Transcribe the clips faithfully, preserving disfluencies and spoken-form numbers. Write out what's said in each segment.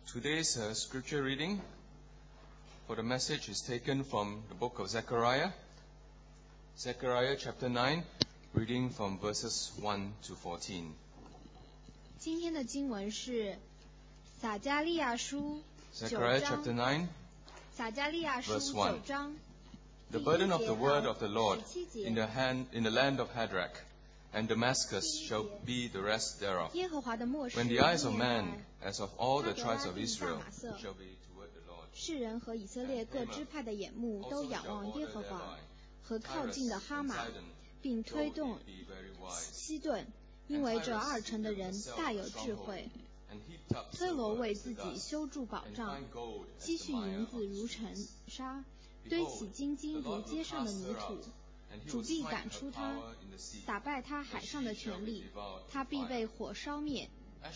Today's uh, scripture reading for the message is taken from the book of Zechariah, Zechariah chapter nine, reading from verses one to fourteen. 今天的经文是撒迦利亚书 Zechariah 九 chapter 章， nine, 撒迦利亚书 verse 九 one. 章 The 第一 burden of 节 the word 到 of the Lord 十七节 in the hand in the land of Hadrach, and Damascus shall be the rest thereof. 耶和华的默示 When 一 the eyes of 年 man, 来， as of all the 他 tribes 得 of 拉地 Israel, 大马色 shall be toward the Lord. 世人和以色列各支派的眼目都仰望耶和华，和靠近的哈马，并推动西顿，因为这二城的人大有智慧。推罗为自己修筑宝藏，积蓄银子如尘沙，堆起金金如街上的泥土。主必赶出他，打败他海上的权力，他必被火烧灭。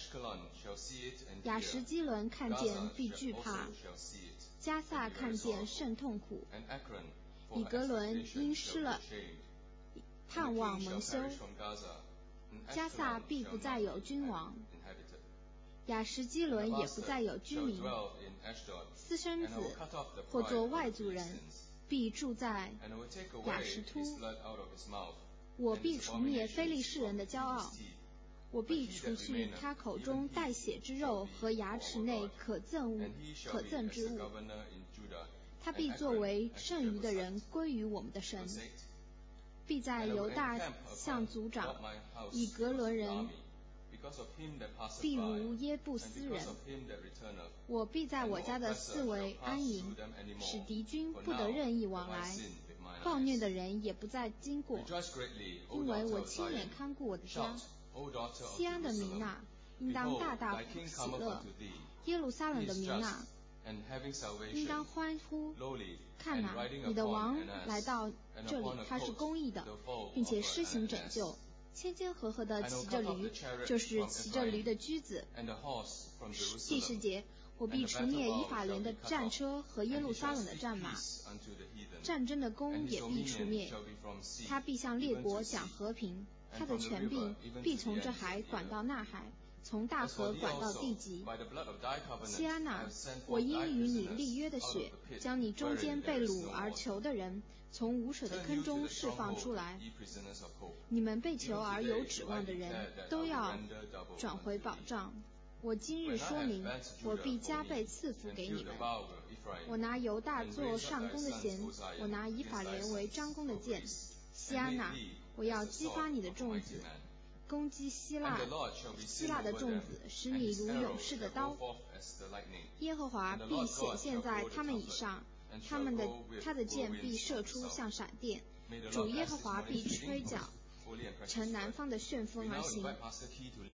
亚什基伦看见必惧怕，加萨看见甚痛苦，以格伦因失了盼望蒙羞，加萨必不再有君王，亚什基伦也不再有居民。私生子或作外族人，必住在亚什突。我必除灭非利士人的骄傲，我必除去他口中带血之肉和牙齿内可憎物可憎之物。他必作为剩余的人归于我们的神，必在犹大向族长，以格伦人必如耶布斯人。我必在我家的四围安营，使敌军不得任意往来，暴虐的人也不再经过，因为我亲眼看顾我的家。西安的民哪，应当大大喜乐；耶路撒冷的民哪，应当欢呼。看哪，你的王来到这里，他是公义的，并且施行拯救。千千合合的骑着驴，就是骑着驴的驹子。第十节，我必除灭以法莲的战车和耶路撒冷的战马，战争的弓也必除灭。他必向列国讲和平，他的权柄必从这海管到那海，从大河管到地极。西安哪，我因与你立约的血，将你中间被掳而囚的人从无水的坑中释放出来。你们被囚而有指望的人都要转回保障。我今日说明，我必加倍赐福给你们。我拿犹大做上弓的弦，我拿以法莲为张弓的箭。西安哪，我要激发你的众子，攻击希腊希腊的众子，使你如勇士的刀。耶和华必显现在他们以上，他们的他的箭必射出像闪电。主耶和华必吹角，乘南方的旋风而行。